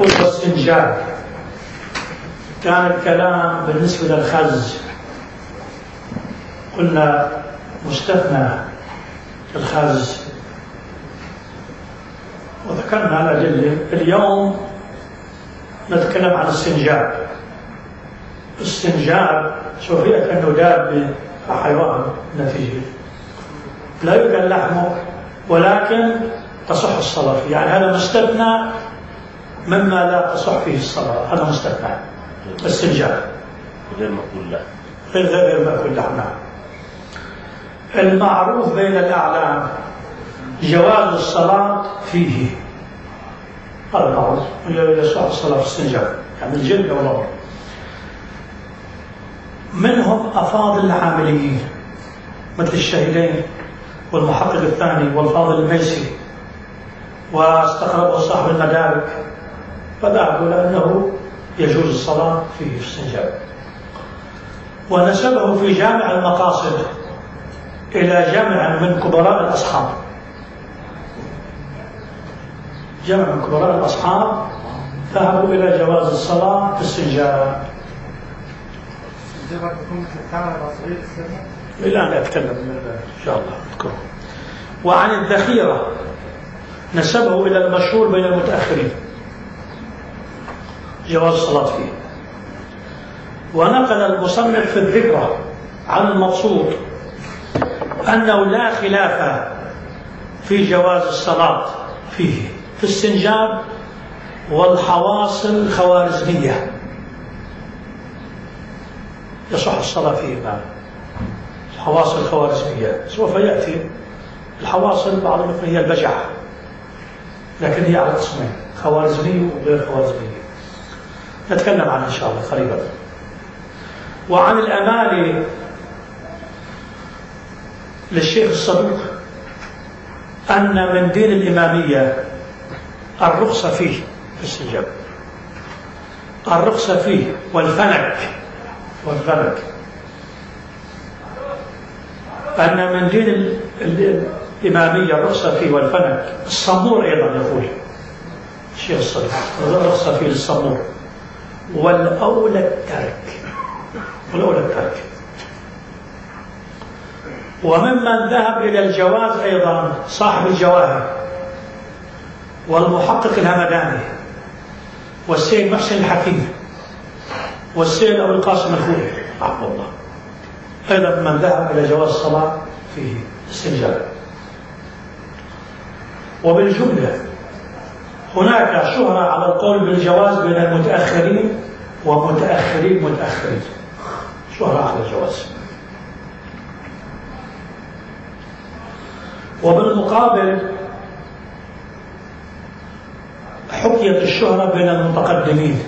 يقول واستنجاب. كان الكلام بالنسبة للخز قلنا مستثنى الخز وذكرنا الأدلة. اليوم نتكلم عن الاستنجاب. الاستنجاب شوف هي كأنه دابة حيوان نتيجة لا يؤكل لحمه ولكن تصح الصلاة فيه، يعني هذا مستثنى مما لا تصح فيه الصلاة، هذا مستثنى الاستنجاب غير مأكول لحم، غير مأكول لحم. المعروف بين الأعلام جواز الصلاة فيه، هذا معروف يصح الصلاة في الاستنجاب، يعني الجلد أو الأمر. منهم أفاضل العامليين مثل الشهيدين والمحقق الثاني والفاضل الميسي، واستقربه صاحب المدارك، فذهبوا لأنه يجوز الصلاة فيه في الاستنجاب، ونسبه في جامع المقاصد إلى جمع من كبراء الأصحاب، جمع من كبراء الأصحاب ذهبوا إلى جواز الصلاة في الاستنجاب. لا أنا أتكلم إن شاء الله أذكره. وعن الذخيرة نسبه إلى المشهور بين المتأخرين جواز الصلاة فيه. ونقل المصنف في الذكرى عن المبسوط أنه لا خلاف في جواز الصلاة فيه في الاستنجاب والحواصل الخوارزمية، يصح الصلاة فيه معه. الحواصل الخوارزمية سوف يأتي. الحواصل بعضهم هي البجعة، لكن هي على قسمين، خوارزمية وغير خوارزمية، نتكلم عنها إن شاء الله قريبا. وعن الأمالي للشيخ الصدوق أن من دين الإمامية الرخصة فيه في الاستنجاب، الرخصة فيه والفلك أن من دين الإمامية الرخصة فيه والفلك. الصمور أيضا يقول الشيخ الصدوق الرخصة فيه للصمور، والأولى الترك، وممن ذهب إلى الجواز أيضا صاحب الجواهر والمحقق الهمداني والسيد محسن الحكيم والسيد أبو القاسم الخوئي رحمه الله، أيضا من ذهب إلى جواز الصلاة فيه استنجاب. وبالجملة هناك شهرة على القول بالجواز بين المتأخرين ومتأخرين، شهرة على الجواز. وبالمقابل حكيت الشهرة بين المتقدمين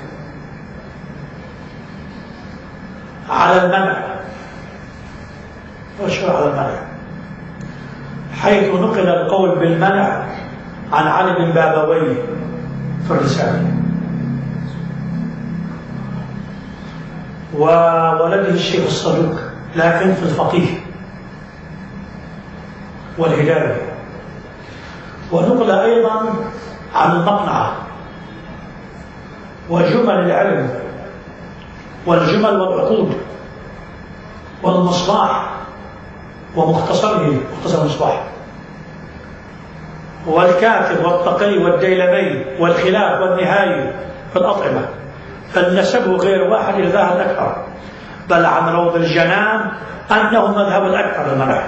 على المنع، والشهرة على المنع، حيث نقل القول بالمنع عن علي بن بابويه في الرسالة، وولده الشيخ الصدوق، لكن في الفقيه والهداية. ونقل أيضا عن المقنعة وجمل العلم والجمل والعقود والمصباح ومختصره مختصر المصباح والكاتب والتقي والديلمي والخلاف والنهاية في الأطعمة، فنسبه غير واحد إلى ذهب الأكثر، بل عن روض الجنان أنه مذهب الأكثر المنع.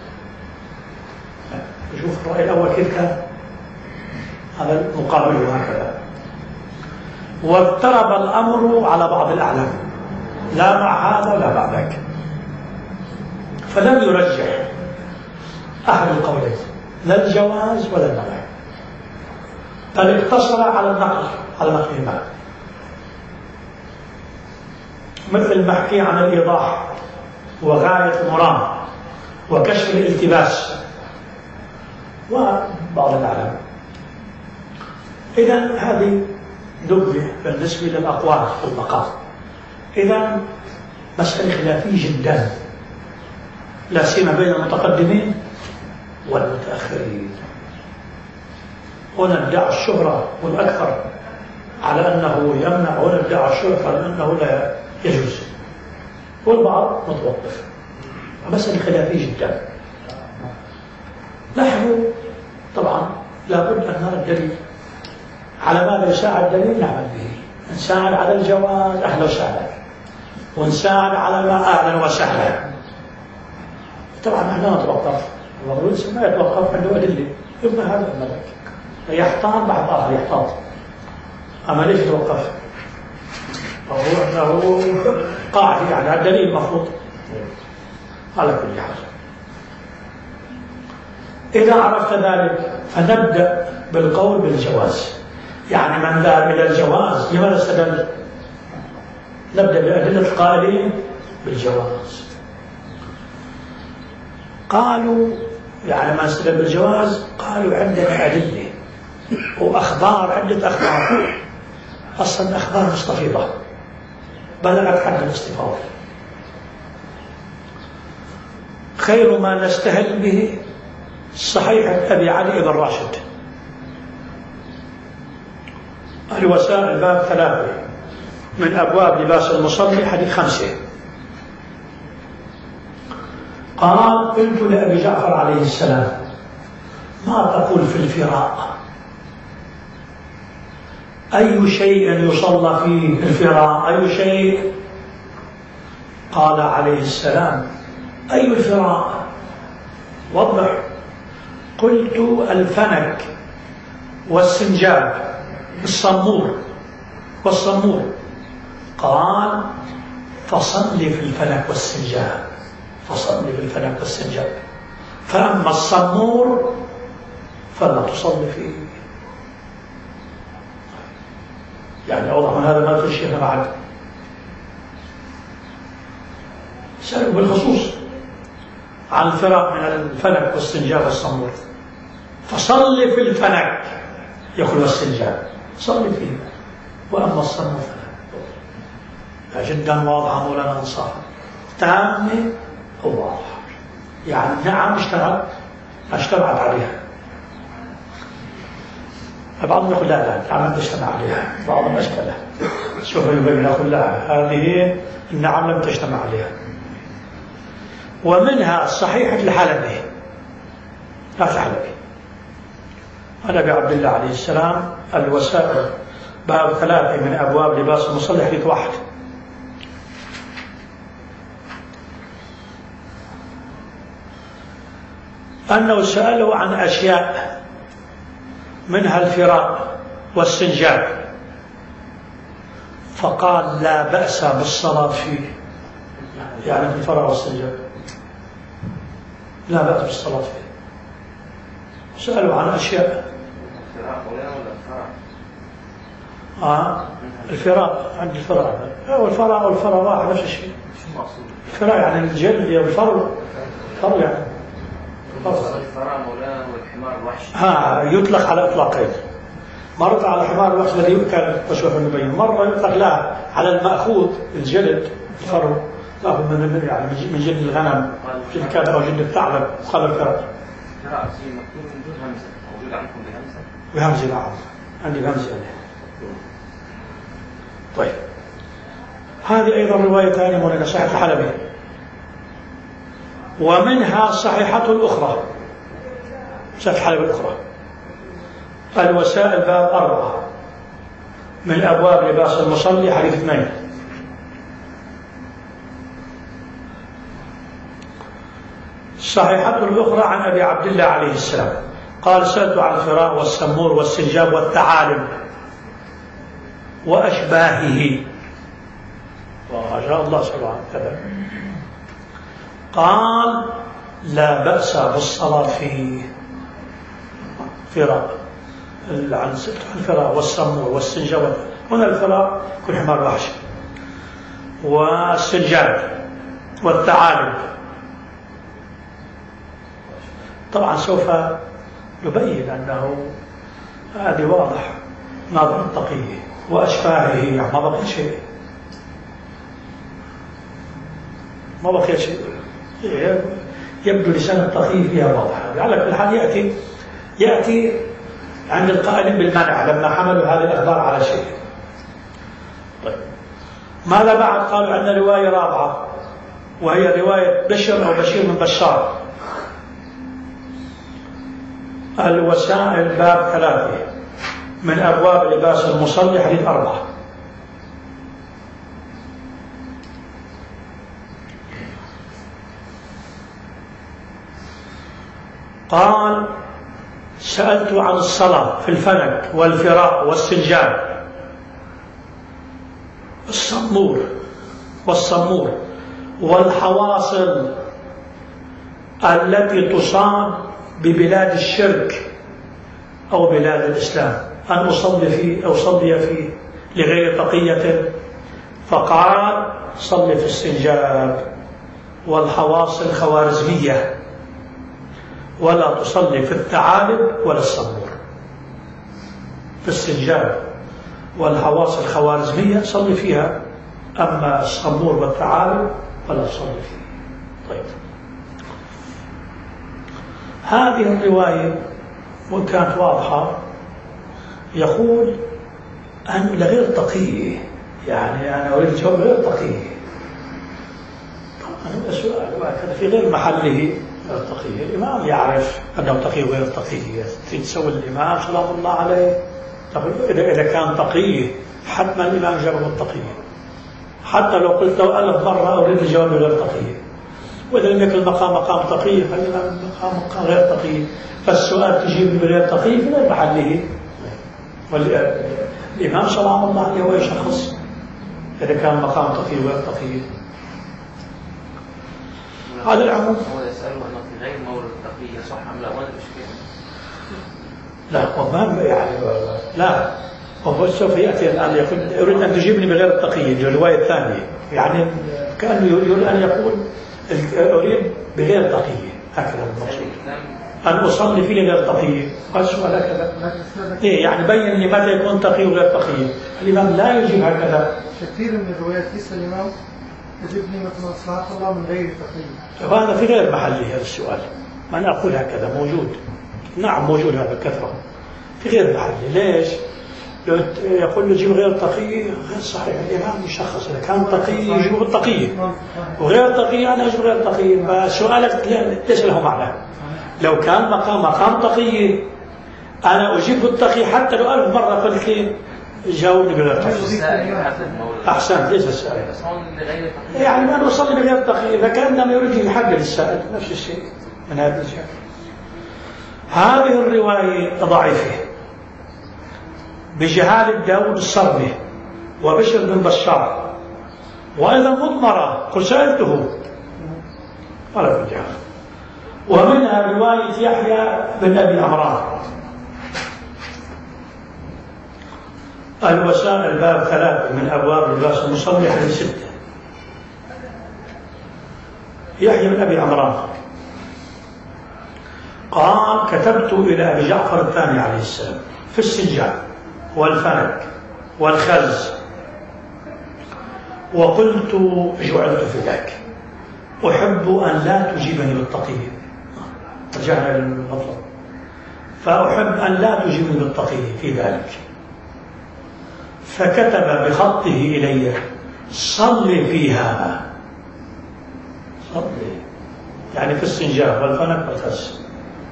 شوف الرأي الأول كيف كان، هذا مقابله هكذا. واضطرب الأمر على بعض الأعلام، لا مع هذا ولا مع ذاك، فلم يرجح أحد القولين لا الجواز ولا المنع، بل اقتصر على النقل، على نقلهما، مثل المحكي عن الإيضاح وغاية المرام وكشف الالتباس وبعض الأعلام. إذن هذه نبذة بالنسبة للأقوال والمقال. إذن مسألة خلافية جدا، لا سيما بين المتقدمين والمتأخرين. هنا ادعى الشهرة والأكثر على أنه يمنع ونبدأ الشرط على أنه لا يجوز، والبعض متوقف. مسألة خلافية جدا. نحن طبعا لابد أن نرى الدليل، على ماذا يساعد الدليل نعمل به. نساعد على الجواز أهلا وسهلا، ونساعد على ما أهلا وسهلا. طبعا نحن لا نتوقف، الرسول ما يتوقف عنده أدلة، يبقى هذا الملك يحتاط بعد آخر يحتاط. أما ليش يتوقف؟ فهو أنه قاعدة يعني الدليل المفروض على كل حال. إذا عرفت ذلك فنبدأ بالقول بالجواز. يعني من ذهب إلى الجواز لماذا استدل؟ نبدأ بأدلة القائلين بالجواز. قالوا يعني ما استدل بالجواز قالوا عندنا أدلة وأخبار، عدة أخبار، أصلا أخبار مستفيضة بلغت حد الاستفاضة. خير ما نستهل به صحيح أبي علي بن راشد الوسائل باب 3 من أبواب لباس المصلي حديث 5. قال قلت لأبي جعفر عليه السلام ما تقول في الفراء؟ أي شيء يصلى فيه الفراء؟ أي شيء؟ قال عليه السلام أي الفراء؟ وضح. قلت الفنك والسنجاب والصمور. قال فصل في الفنك والسنجاب، فصل في الفنك والسنجاب، فأما الصمور فلا تصل فيه. يعني أوضح من هذا ما في شيء بعد سألوا بالخصوص عن الفرق من الفنك والسنجاب والصمور. فصل في الفنك يقول والسنجاب صلي فيه، وأما الصمور فلا. جدا واضحة مولانا أنصار، تامة وواضحة. يعني نعم اشتبعت عليها. بعضهم يقول لا نعم تجتمع عليها، بعضهم أشكله سوف يبين يقول لا هذه النعم لم تجتمع عليها. ومنها صحيحة الحلبي، لا الحلبي عن أبي عبد الله عليه السلام الوسائل باب 3 من أبواب لباس المصلي حديث 1. أنه سأله عن أشياء منها الفراء والسنجاب، فقال لا بأس بالصلاة فيه. يعني في الفراء والسنجاب لا بأس بالصلاة فيه. سألوا عن أشياء. الفراء عند الفراء والفراء واحد نفس الشيء. الفراء يعني الجلد والفر يعني الفراء مولانا والحمار الوحشي يطلق على إطلاقين. مرة على الحمار الوحشي الذي يؤكل وشوف النبي، مرة يطلق لا على المأخوذ الجلد الفر مأخوذ من جلد الغنم، جلد الكلب أو جلد الثعلب. قال الفراء مكتوب من دون همزة، موجود عندكم بهمزة؟ بهمزة نعم، عندي بهمزة. طيب هذه أيضا رواية ثانية مولانا صحيح الحلبي. ومنها صحيحة الأخرى، صحيح الحلبي الأخرى الوسائل باب 4 من أبواب لباس المصلي حديث 2. صحيحة الأخرى عن أبي عبد الله عليه السلام قال سألت عن الفراء والسمور والسنجاب والثعالب وأشباهه. ما شاء الله سبحانه وتعالى. قال لا بأس بالصلاة في فراء، عن الفراء والسمور والسنجاب. هنا الفراء كل حمار وحش، والسنجاب والثعالب. طبعا سوف يبين أنه هذه واضح ناظر التقية وأشباهه، ما بقي شيء، ما بقي شيء. يبدو لسان التقية فيها واضحة. على كل حال يأتي عند القائلين بالمنع لما حملوا هذه الأخبار على شيء، طيب ماذا بعد؟ قالوا عندنا رواية رابعة وهي رواية بشر أو بشير بن بشار. الوسائل باب 3 من أبواب لباس المصلي حديث 4. قال سألت عن الصلاة في الفلك والفراء والسنجاب والصمور والحواصل التي تصاب ببلاد الشرك أو بلاد الإسلام أن أصلي فيه لغير تقية. فقال صل في السنجاب والحواصل الخوارزمية ولا تصلي في الثعالب ولا الصمور. في السنجاب والحواصل الخوارزمية صلي فيها، أما الصمور والثعالب فلا تصلي فيه. طيب هذه الرواية وإن كانت واضحة يقول أن لغير تقية، يعني أنا أريد جواب غير تقية. طبعا هذا سؤال في غير محله. التقية الإمام يعرف أنه تقي وغير تقي، تسوي الإمام سلام الله عليه إذا كان تقي حتما الإمام جابه التقية، حتى لو قلت له 1000 مرة أريد الجواب غير تقي، وإذا لم يكن المقام مقام تقي فالإمام مقام غير تقي، فالسؤال تجيب بغير تقي في غير محله. والإمام سلام الله عليه هو يشخص إذا كان مقام تقي وغير تقي. هذا العموم هو يسأله أنه في غير مورد التقية صح أم لا؟ ولا مشكلة؟ لا وما يعني لا، وهو سوف يأتي الآن يقول أريد أن تجيبني بغير التقية، الرواية الثانية يعني كأنه يريد أن يقول أريد بغير تقية، هكذا المقصود أن أصلي فيه غير تقية. قال سؤال هكذا إيه يعني بين لي متى يكون تقي وغير تقية. الإمام لا يجيب هكذا. كثير من الروايات يسأل الإمام يجبني مثلا صلاة الله من غير تقية، وهذا في غير محله هذا السؤال. ما أنا أقول هكذا موجود، نعم موجود هذا كثرة في غير محله. ليش؟ يقول له جيب غير تقي غير صحيح. الإمام يشخص إذا كان تقي يجيب التقية وغير تقي أنا أجيب غير تقي. فسؤالك ليس له معنى. لو كان مقام تقي أنا أجيب التقي حتى لو 1000 مرة قلت لي جاوبني بغير تقي. أحسنت ليس السائل يعني ما نصلي بغير تقي إذا كان لم يريد يحدد السائل نفس الشيء من هذا الجهة. هذه الرواية ضعيفة بجهالة داود الصرمي وبشر بن بشار، وأيضا مضمرة قل سألته ولا بالجهال. ومنها رواية يحيى بن أبي عمران. الوسائل باب 3 من أبواب لباس المصلي حديث 6. يحيى بن أبي عمران قال كتبت إلى أبي جعفر الثاني عليه السلام في السنجاب والفلك والخز وقلت جعلت في ذاك أحب أن لا تجيبني بالتقية. رجعنا للمطلب، فأحب أن لا تجيبني بالتقية في ذلك. فكتب بخطه إلي صل فيها، صل يعني في السنجاب والفلك والخز.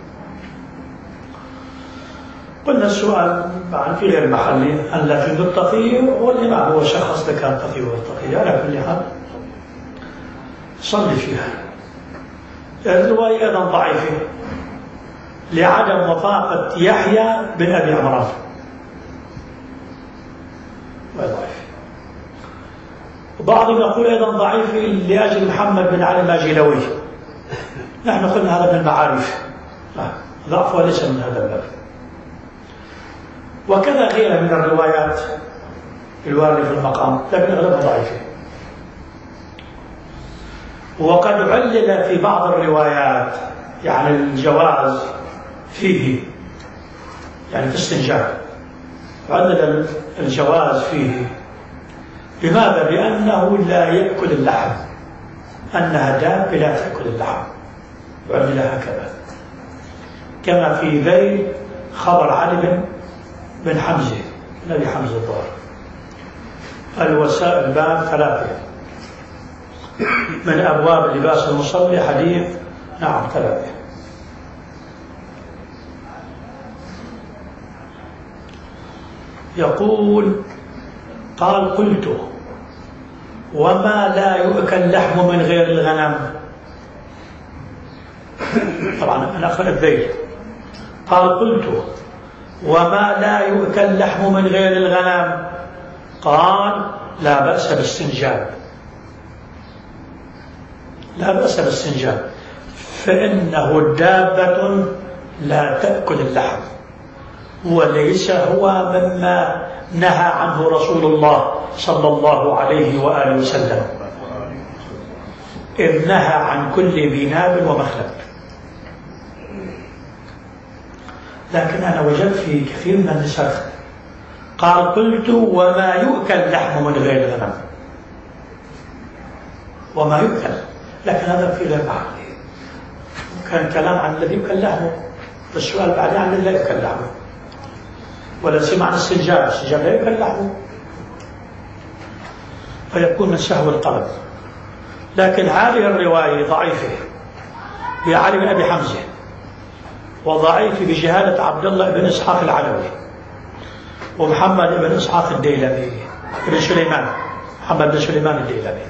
قلنا السؤال عن في غير محله أن لا تجد التقية، والإمام هو شخص لك التقية والتقية على كل حال صلي فيها. الرواية أيضا ضعيفة لعدم وثاقة يحيى بن أبي عمران، ضعيف. وبعضهم يقول أيضا ضعيف لأجل محمد بن علي الماجلوي. نحن قلنا هذا من المعارف، ضعفه ليس من هذا الباب. وكذا غيرها من الروايات الواردة في المقام، لكن أغلبها ضعيفة. وقد علل في بعض الروايات يعني الجواز فيه، يعني في استنجاب علل الجواز فيه. لماذا؟ لأنه لا يأكل اللحم، أنها دابة لا تأكل اللحم، علل هكذا. كما في ذيل خبر علي بن حمزة، نبي حمزة الضار. الوسائل باب 3 من أبواب لباس المصلي حديث 3. يقول قال قلت وما لا يؤكل لحم من غير الغنم. طبعا أنا أخذ الذيل. قال قلت وما لا يؤكل لحم من غير الغنم. قال لا بأس بالاستنجاب، لا بأس بالاستنجاب، فإنه دابة لا تأكل اللحم، وليس هو مما نهى عنه رسول الله صلى الله عليه وآله وسلم، إذ نهى عن كل ذي ناب ومخلب. لكن أنا وجدت في كثير من النسخ قال قلت وما يؤكل لحم من غير الغنم، وما يؤكل، لكن هذا في غير بعض. كان كلام عن الذي يؤكل لحمه، السؤال بعدين عن الذي لا يؤكل لحمه، ولا سمع عن السنجاب، السنجاب لا يؤكل لحمه، فيكون من سهو القلب. لكن هذه الرواية ضعيفة بعلي بن أبي حمزة، وضعيف بجهالة عبد الله بن إسحاق العلوي ومحمد بن إسحاق الديلمي بن سليمان، محمد بن سليمان الديلمي.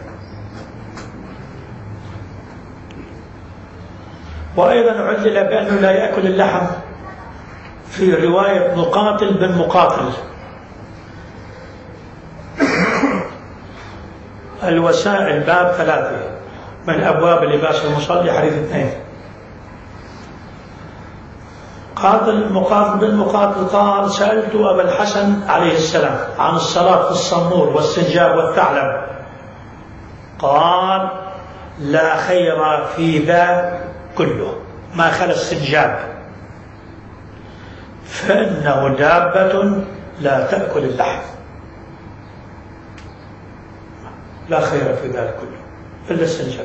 وأيضا علل بأنه لا يأكل اللحم في رواية مقاتل بن مقاتل. الوسائل باب 3 من أبواب لباس المصلي حديث 2. قال المقاتل بن مقاتل قال سألت أبا الحسن عليه السلام عن الصلاة في الصنور والسنجاب والثعلب، قال لا خير في ذا كله ما خلا السنجاب، فإنه دابة لا تأكل اللحم. لا خير في ذلك كله إلا السنجاب.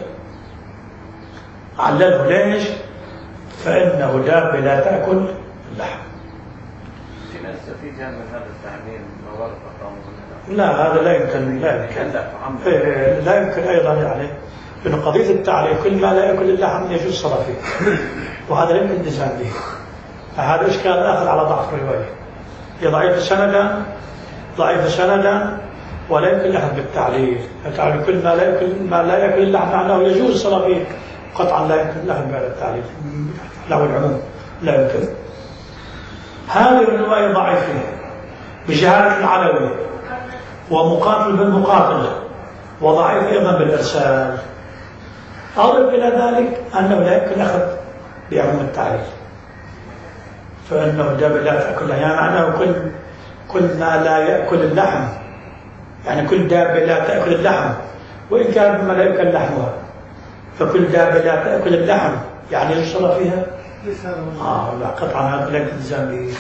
علله ليش؟ فإنه دابة لا تأكل اللحم. في ناس في جانب هذا التعميم موارد الطعام؟ لا هذا لا يمكن، لا يمكن أيضا، يعني لأن قضية التعليم كل ما لا يأكل اللحم يجوز الصلاة فيه، وهذا لا يمكن النزاع به. فهذا إشكال آخر على ضعف الرواية، هي ضعيفة سندا ولا يمكن لحم بالتعليل. التعليل كل ما لا يأكل اللحم معناه يجوز الصلاة فيه، قطعا لا يمكن لحم بعد التعليل له العموم، لا يمكن. هذه الرواية ضعيفة بجهالة العلوي ومقاتل بن مقاتل، وضعيف أيضا بالإرسال. أضف إلى ذلك أنه لا يمكن أخذ بعموم التعليل، فإنه دابة لا تأكل، يعني معناه كل ما لا يأكل اللحم، يعني كل دابة لا تأكل اللحم، وإن كان مما لا يأكل لحمها، فكل دابة لا تأكل اللحم يعني يشرب فيها. لا قطعا هذا لا التزام به.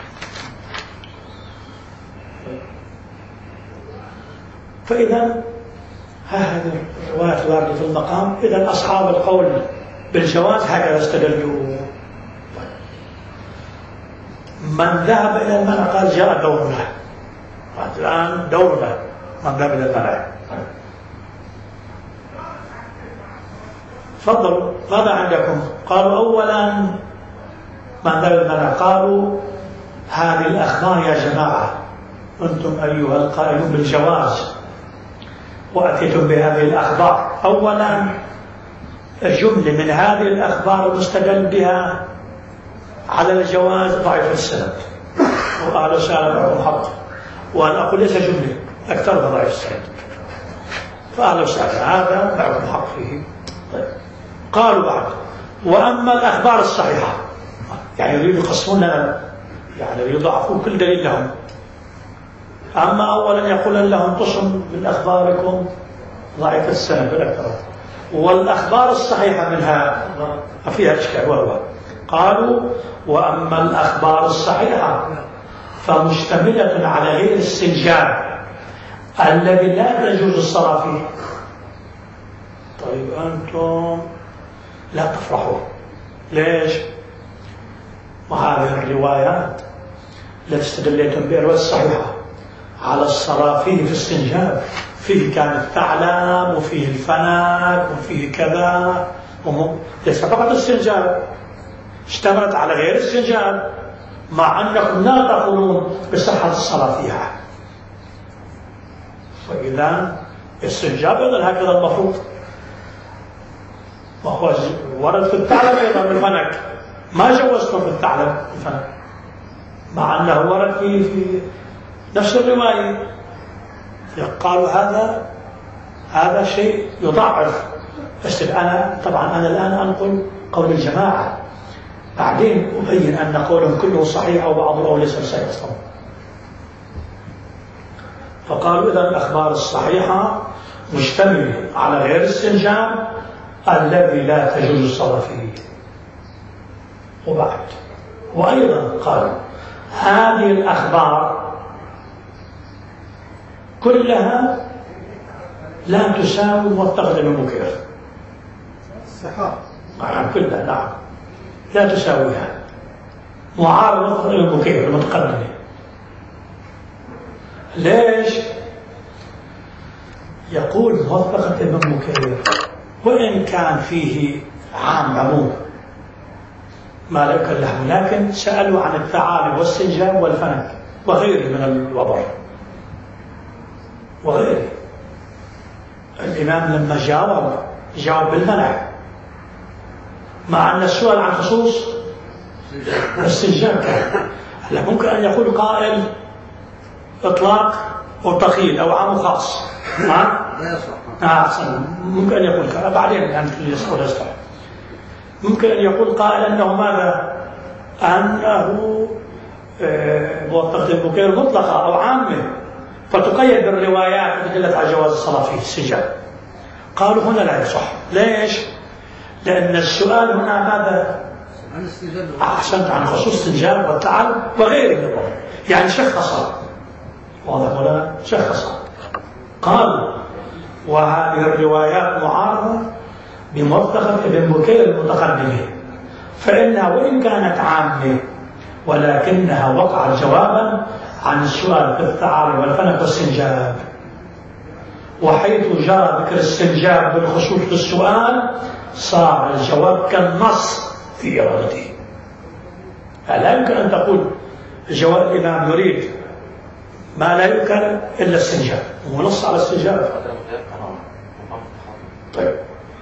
فإذا هذه الروايات الواردة في المقام، إذا أصحاب القول بالجواز هكذا استدلوا. من ذهب إلى المنع قال جاء دورنا، الآن دورنا من ذهب إلى المنع. تفضلوا ماذا عندكم؟ قالوا أولا من ذهب إلى المنع، قالوا هذه الأخبار يا جماعة، أنتم أيها القائلون بالجواز وأتيتم بهذه الأخبار. أولا جملة من هذه الأخبار المستدل بها على الجواز ضعيف السند، وأهل السند معهم حق، وأنا أقول ليس جملة، أكثرها ضعيف السند، فأهل السند هذا معهم حق فيه. طيب. قالوا بعد وأما الأخبار الصحيحة، يعني يريدوا يقسمون لنا، يعني يضعفون كل دليل لهم. أما أولا يقول لهم قسم من أخباركم ضعيف السند بالأكثر، والأخبار الصحيحة منها فيها إشكال، وهو قالوا وأما الأخبار الصحيحة فمشتملة على غير السنجاب الذي لا تجوز الصلاة فيه. طيب أنتم لا تفرحوا، ليش؟ وهذه الروايات التي استدليتم بها الرواية الصحيحة على الصرافي في السنجاب، فيه كان الثعلب وفيه الفنك وفيه كذا، ليس فقط السنجاب، اشتملت على غير السنجاب، مع أنكم لا تقولون بصحة الصلاة فيها. فإذا السنجاب أيضا هكذا المفروض، وهو ورد في الثعلب أيضا بالفنك، ما جوزتم في الثعلب الفنك، مع أنه ورد في نفس الرواية. قالوا هذا شيء يضعف. بس أنا الآن أنقل قول الجماعة، بعدين أبين أن قولهم كله صحيح أو بعضه أو ليس صحيح أصلا. فقالوا إذا الأخبار الصحيحة مشتملة على غير السنجاب الذي لا تجوز الصلاة فيه. وأيضا قالوا هذه الأخبار كلها لا تساوي موثقة ابن بكير. الصحة كلها نعم لا تساويها. معارض موثقة ابن بكير المتقدمة. ليش؟ يقول موثقة ابن بكير وإن كان فيه عموم ما لا يكلف، لكن سألوا عن الثعالب والسنجاب والفنك وغيره من الوبر وغيره. الإمام لما جاوب بالمنع، مع أن السؤال عن خصوص السنجاب كان. هلا ممكن أن يقول قائل إطلاق أو تقييد أو عام خاص، أحسن، ممكن أن يقول كذا بعدين يعني يصح. ممكن أن يقول قائل أنه ماذا؟ أنه موثقة البكير مطلقة أو عامة، فتقيد بالروايات التي دلت على جواز الصلاة فيه السجاد. قالوا هنا لا يصح. ليش؟ لأن السؤال هنا ماذا؟ عن السنجاب. أحسنت، عن خصوص السنجاب والثعلب وغيره من الأمور، يعني شخص. واضح ولا شخص؟ قال وهذه الروايات معارضة بموثقة ابن بكير المتقدمة، فإنها وإن كانت عامة ولكنها وقعت جوابا عن السؤال في الثعالب والفنك والسنجاب، وحيث جرى ذكر السنجاب بالخصوص بالسؤال صار الجواب كالنص في إرادته. لا يمكن أن تقول الجواب الإمام يريد ما لا يمكن إلا السنجاب، ونص على السنجاب. طيب،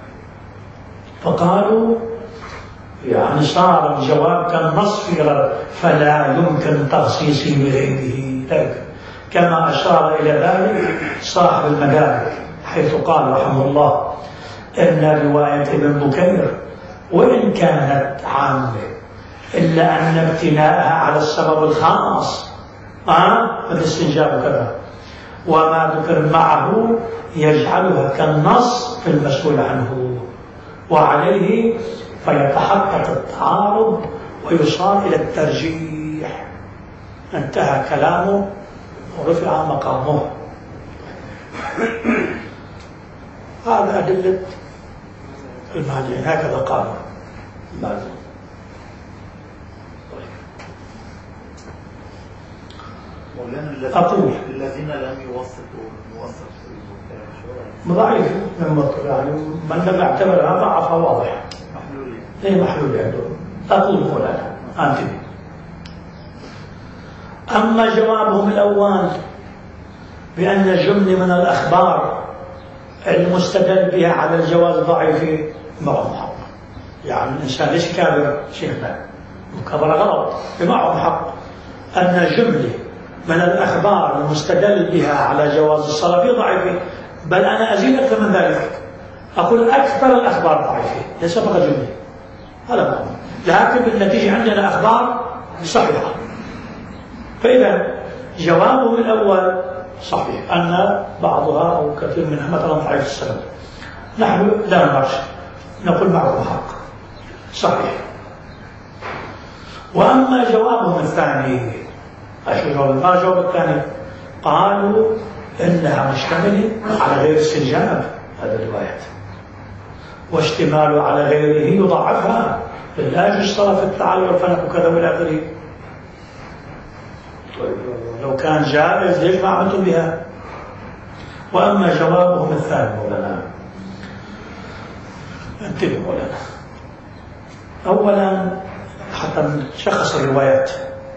فقالوا يعني صار الجواب كالنص في إرادته، فلا يمكن تخصيصه بغيره. ذلك كما أشار إلى ذلك صاحب المدارك، حيث قال رحمه الله إن رواية ابن بكير وإن كانت عامة إلا أن ابتناءها على السبب الخاص الاستنجاب كذا وما ذكر معه يجعلها كالنص في المسؤول عنه، وعليه فيتحقق التعارض ويصار إلى الترجيح. انتهى كلامه ورفع مقامه. هذا أدلة المعنى، هكذا قال المعنى. أقول الذين لم يوثقوا ضعيف يعني من لم يعتبرها ضعف واضح محلول عندهم. أقول هنا أنتبه. أما جوابهم الأول بأن جملة من الأخبار المستدل بها على الجواز ضعيف معهم حق، يعني الإنسان ليس كابر شيخنا، مكابرة غلط، معهم حق أن جملة من الأخبار المستدل بها على جواز الصلاة فيه ضعيفة، بل أنا أزيد أكثر من ذلك، أقول أكثر الأخبار ضعيفة، ليس فقط جملة، هذا معنى. لكن بالنتيجة عندنا أخبار صحيحة. فإذا جوابه الأول صحيح أن بعضها أو كثير منها مثلا ضعيف السند، نحن لا نناقش، نقول معه حق صحيح. وأما جوابهم الثاني، ما الجواب الثاني؟ قالوا إنها مشتملة على غير السنجاب، هذا الروايات، واشتماله على غيره يضعفها، لا يجوز الصلاة في الثعالب والفنك وكذا والى آخره. لو كان جائز ليش ما عملتم بها؟ وأما جوابهم الثاني مولانا، انتبه مولانا. أولا حتى نشخص الروايات،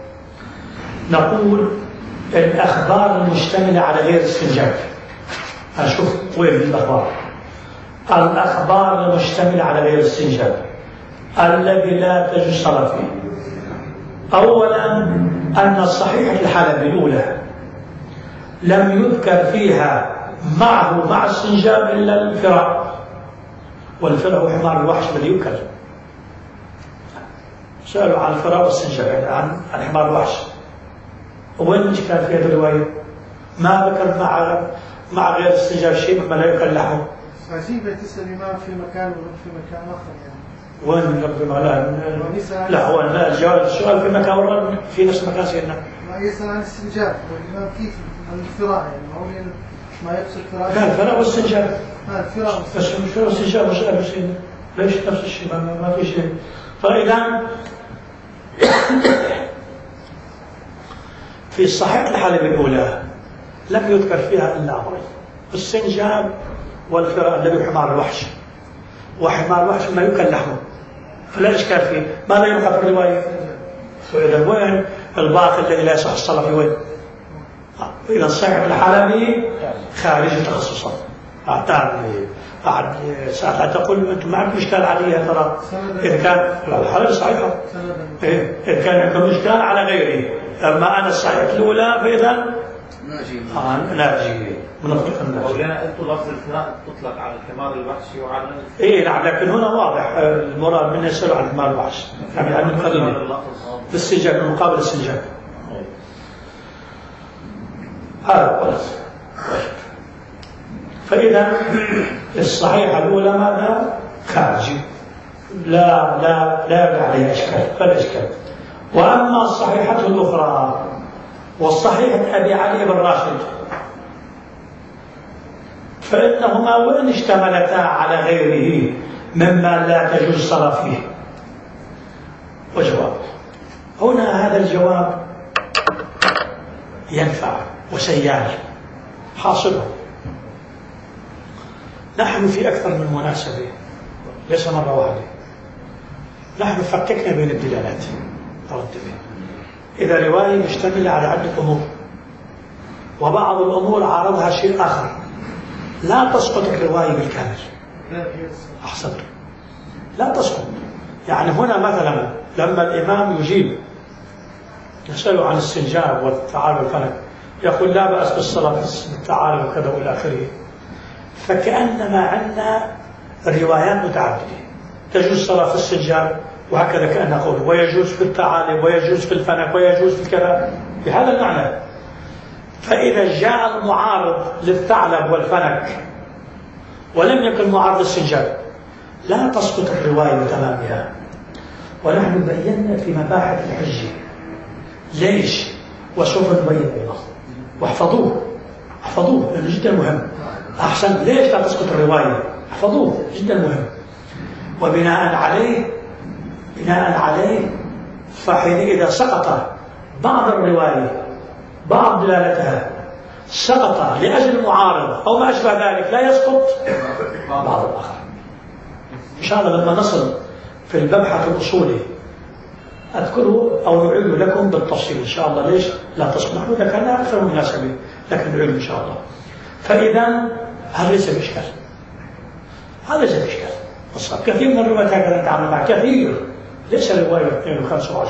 نقول الأخبار المشتملة على غير استنجاب. أشوف وين الأخبار. الأخبار المشتملة على غير استنجاب الذي لا تجوز الصلاة فيه. أولا أن الصحيحة الحلبي الأولى لم يذكر فيها معه مع السنجاب إلا الفراء، والفراء هو حمار الوحش الذي يؤكل. سألوا عن الفراء والسنجاب، يعني عن حمار الوحش. وين الإشكال في هذه الرواية؟ ما ذكر مع غير السنجاب شيء مما لا يؤكل لحمه. عجيبة تسأل الإمام في مكان وفي مكان آخر يعني. وين ربنا؟ لا هو الجواب السؤال في مكان ورد في نفس مكان سيدنا. ما يسأل عن الاستنجاب والإمام كيف عن الفراء يعني ما يقصد الفراء. لا الفراء والسنجاب. الفراء بس الفراء والسنجاب مش سيدنا. ليش نفس الشيء؟ ما في شيء. فإذا في الصحيح الحلبي الأولى لم يذكر فيها إلا أمرين: السنجاب والفراء الذي حمار الوحش، وحمار الوحش ما يؤكل لحمه، فلا إشكال فيه. ماذا يبقى في الرواية؟ فإذا وين الباقي الذي لا يصح الصلاة في وين؟ إذا الصحيح الحلبي خارج تخصصا. بعد ساعات تقول أنتم ما عندكم إشكال عليه ترى. إذا كان الحلبي صحيحة، إذا كان عندكم إشكال على غيره، أما أنا الصحيح الأولى فإذا ناجي منطق الناس. مولانا أنتم لفظ الفراء تطلق على الحمار الوحشي وعلى نعم، لكن هنا واضح المراد من يسأل عن الحمار الوحشي، يعني عن القليل بالسنجاب المقابل السنجاب. هذا ولد. فإذا الصحيحة الأولى ماذا؟ خارجي، لا يبقى عليه إشكال، فلا إشكال. وأما الصحيحة الأخرى والصحيحة أبي علي بن راشد فإنهما وإن اشتملتا على غيره مما لا تجوز الصلاة فيه. وجواب هنا هذا الجواب ينفع وسيال حاصله. نحن في أكثر من مناسبة، ليس مرة واحدة، نحن فككنا بين الدلالات. إذا رواية مشتملة على عدة أمور وبعض الأمور عارضها شيء آخر، لا تسقط الرواية بالكامل. أحسنت، لا تسقط. يعني هنا مثلا لما الإمام يجيب يسأله عن السنجاب والتعالي والفلك، يقول لا بأس بالصلاة بالتعالي وكذا وإلى آخره، فكأنما عندنا روايات متعددة تجوز الصلاة في السنجاب وهكذا كأن نقول، ويجوز في التعالي ويجوز في الفنك ويجوز في الكذا، بهذا المعنى. فإذا جاء المعارض للثعلب والفنك ولم يكن معارض السنجاب لا تسقط الرواية بتمامها. ونحن بينا في مباحث الحجة ليش، وسوف نبين أيضا، واحفظوه لأنه جدا مهم. أحسن، ليش لا تسقط الرواية؟ احفظوه، جدا مهم. وبناء عليه فحين إذا سقط بعض الرواية بعض دلالتها سقط لأجل المعارضة أو ما أشبه ذلك، لا يسقط بعض الآخر. إن شاء الله لما نصل في المبحث الأصولي أذكره أو نعيد لكم بالتفصيل إن شاء الله ليش لا تسقط. نحن ذكرنا أكثر مناسبة لكن نعيد إن شاء الله. فإذا هذا ليس بإشكال، هذا ليس بإشكال. كثير من الروايات هكذا نتعامل مع كثير، ليس رواية 2 و5 و10.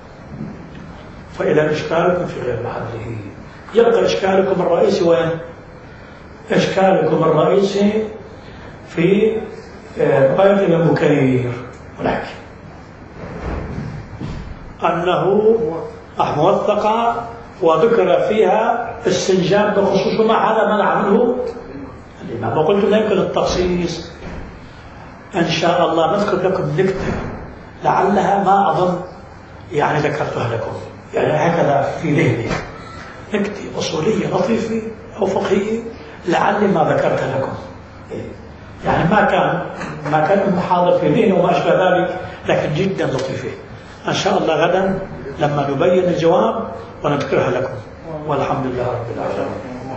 فإذا إشكالكم في غير محله. يبقى إشكالكم الرئيسي وين؟ إشكالكم الرئيسي في رواية الإمام بكير ولكن أنه موثقة وذكر فيها السنجاب بخصوص مع هذا منع منه الإمام. وقلت لا يمكن التخصيص. إن شاء الله نذكر لكم نكتة لعلها ما أظن يعني ذكرتها لكم، يعني هكذا في ذهني نكتة أصولية لطيفة أو فقهية لعل ما ذكرتها لكم، يعني ما كان محاضر في ذهني وما أشبه ذلك، لكن جدا لطيفة. إن شاء الله غدا لما نبين الجواب ونذكرها لكم. والحمد لله رب العالمين.